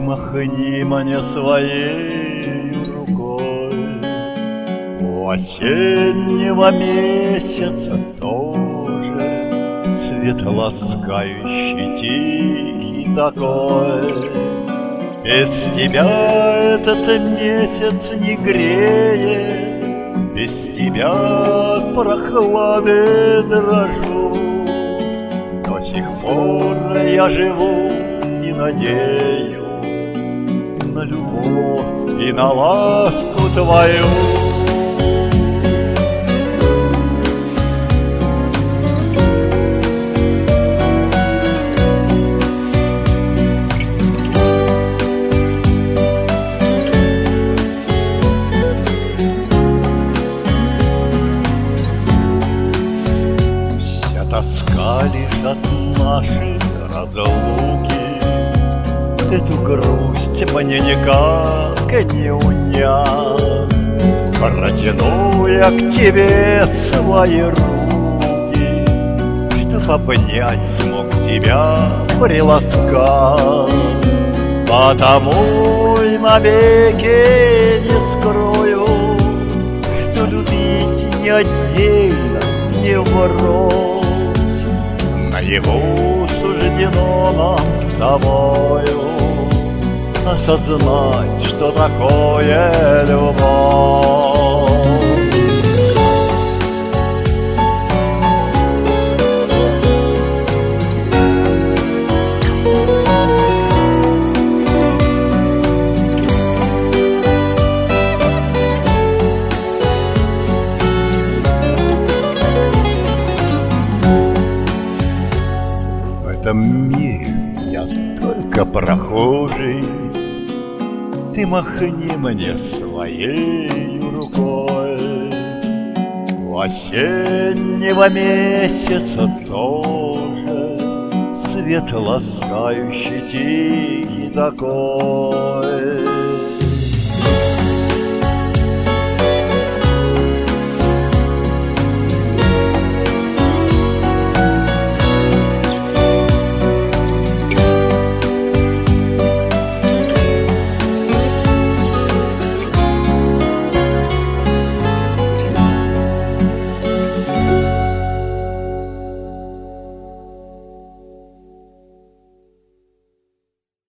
махни мне своей рукой. У осеннего месяца тоже свет ласкающий, тихий такой. Без тебя этот месяц не греет, без тебя от прохлады дрожу. До сих пор я живу и надеюсь на любовь и на ласку твою. Тоска лишь от нашей разлуки, эту грусть мне никак не унять. Протяну я к тебе свои руки, чтоб обнять смог тебя приласкать. Потому и навеки не скрою, что любить не отдельно, не врозь. Наяву суждено нам с тобою осознать, что такое любовь. В этом мире я только прохожий, ты махни мне своей рукой. У осеннего месяца тоже свет ласкающий, тихий такой.